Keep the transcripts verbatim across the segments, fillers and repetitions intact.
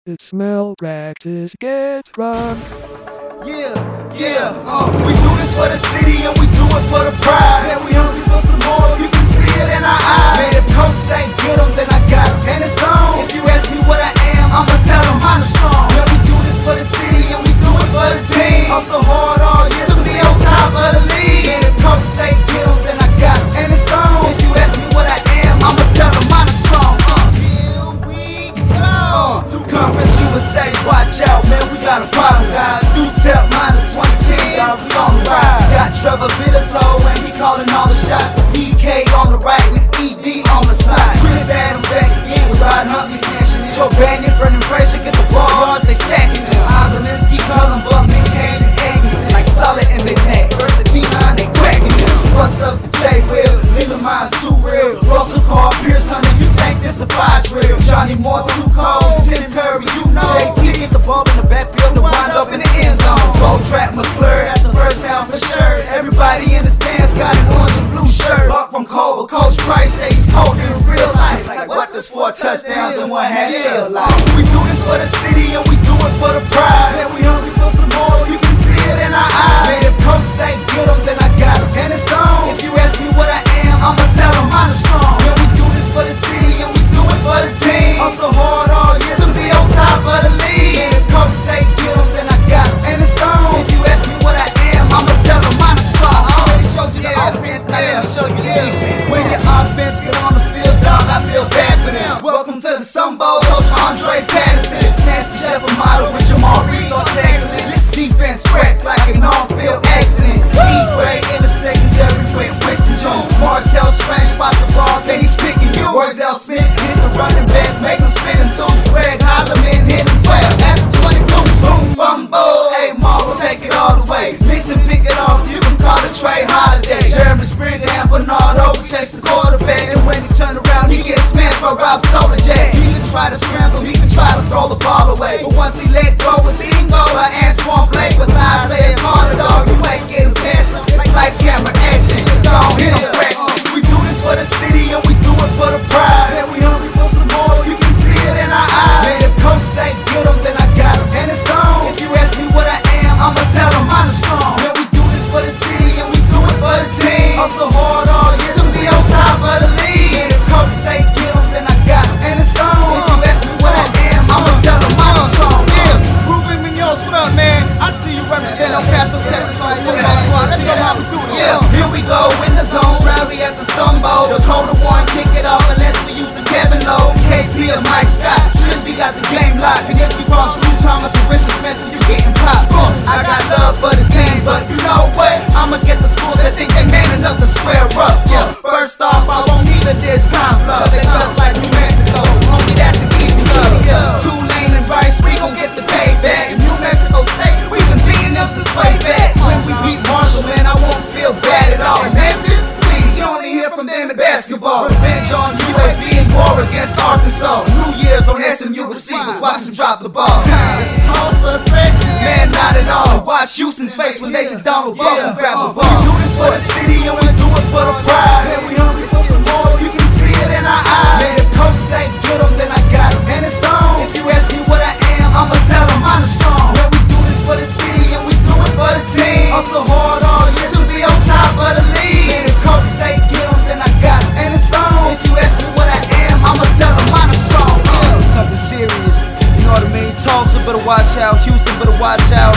It's smell practice gets run. Yeah, yeah, uh, we do this for the city and we do it for the pride. And we hungry for some more, you can see it in our eyes. Man, if coach say get 'em, then I got 'em. And it's on. If you ask me what I am, I'ma tell 'em I'm strong. Yeah, we do this for the city and we do it for the team. Hustle hard all year to be on top of the league. And if coach say get 'em, then I got 'em. And it's on. If you ask me what I am, I'ma tell 'em I'm strong. Uh, here we go. Uh, Conference U S A, watch out, man, we got a problem, guys. Do tell minus one ten, y'all, we on the ride. Got Trevor Biddleto and he calling all the shots. D K on the right with E D on the slide. Chris Adams back again with Rod Huntley smashing it. Joe Bannon, Brendan Frazier get the ball, yards, they stacking it. Ozolinsky, Cullen, Buckman, Cage, and Atkinson. Like Solid and McNabb, Earth the D-line, they cracking it. What's up to Jay Will? Leland Mine's too real. Russell Carr, Pierce Hunter, you think this a five drill? Johnny Moore too cold. Tim Curry, you know. J T get the ball in the backfield to wind up in the end zone. Go trap McClure, that's the first down for sure. Everybody in the stands got an orange and blue shirt. Buck from Cole, but Coach Price say he's cold in real life. Like what does four touchdowns and one half feel like? We do this for the city and we do it for the pride. And we hungry for some more, you can see it in our eyes. Man, if Coach say get 'em, then I got 'em. And it's on. If you ask me what I am, I'ma tell 'em I'm strong. Yeah, we do this for the city and we do it for the team. Hustle hard all year to be on top of the league. And if Coach say get 'em, then I got 'em. And it's on. If you ask me what I am, I'ma tell 'em I'm strong. I already showed you the yeah. offense, now yeah. let me show you the yeah. defense. When your offense get on the field, dog, I feel bad for them. Welcome to the Sun Bowl, Coach Andre Patterson. Snatch Jeff Amato with Jamal Reed, start tackling. This defense cracked like an on-field accident. E-Gray in the secondary with Winston Jones. Martell Strange spot the ball, then he's picking you. Wordell Smith hit the running back, make him spin in two. Greg Holloman hit him twelve, after twenty-two. Boom, bumbo, hey, Marvel, take it all the way. Nixon pick it off, you can call it Trey Holiday. Jeremy Springer and Bernardo chase the quarterback. And when he turn around, he gets smashed by Rob Soldier. He can try to scramble, he can try to throw the ball away. But once he let go, it's bingo by Antoine Blake. With Isaiah Carter, dog, you ain't getting past him. It's like camera action, don't hit him, Braxton. We do this for the city and we do it for the pride. And we hungry for some more, you can see it in our eyes. Man, if Coach say get 'em, then I got 'em. And it's on. If you ask me what I am, I'ma tell 'em I'm strong. Man, we do this for the city and we do it for the team. Hustle hard all year to be on top of the league. And if Coach say get 'em, then I got 'em. And it's on. If you ask me what I am, I'ma tell 'em I'm strong. Yeah, Ruben Munoz, what up, man? I see you represent El Paso, Texas on the football squad. Let's show 'em how we do it. Yeah, here we go in the zone, rowdy at the Sun Bowl. Dakota one, kick it off unless we using Kevin Lowe. K P or Mike Scott, Trisby got the game locked. And if you cross Drew Thomas and Richard Spencer, you getting popped. Uh, I got love for the team, but you know what? I'ma get the schools that think they man enough to square up. Yeah, first off, I won't need a discount club. They just like New Mexico, homie, that's an easy love. Yeah, Tulane and Rice, we gon' get the payback. In New Mexico State, we been beating them since way back. When we beat Marshall, man, I won't feel bad at all. Memphis, please, you only hear from them in basketball. Revenge on U A B and war against Arkansas. New Year's on S M U receivers, watch them drop the ball. Is Tulsa a threat? Man, not at all. Watch Houston's face when Nathan Donald Buck grab the ball. We do this for the city and we do it for the pride. And we hungry for some more, you can see it in our eyes. Man, if Coach say get 'em, then I got 'em. And it's on. If you ask me what I am, I'ma tell 'em I'm strong. Man, we do this for the city and we do it for the team. Hustle hard all year to be on top of the league. Man, if Coach say get 'em, then I got 'em. And it's on. If you ask me what I am, I'ma tell 'em I'm strong. Uh, something serious, you know what I mean? Tulsa better watch out, Houston better watch out.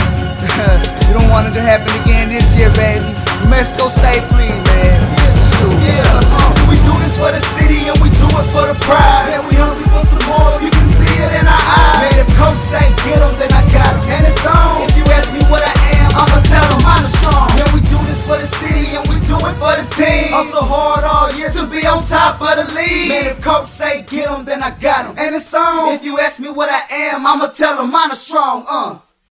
You don't want it to happen again this year, baby. New Mexico State, please, man. Shoot. Yeah, uh, we do this for the city and we do it for the pride. And we hungry for some more, you can see it in our eyes. Man, if Coach say get 'em, then I got 'em. And it's on. If you ask me what I am, I'ma tell 'em I'm strong. Yeah, we do this for the city and we do it for the team. Hustle hard all year to be on top of the league. Man, if Coach say get 'em, then I got 'em. And it's on. If you ask me what I am, I'ma tell 'em I'm strong. Uh.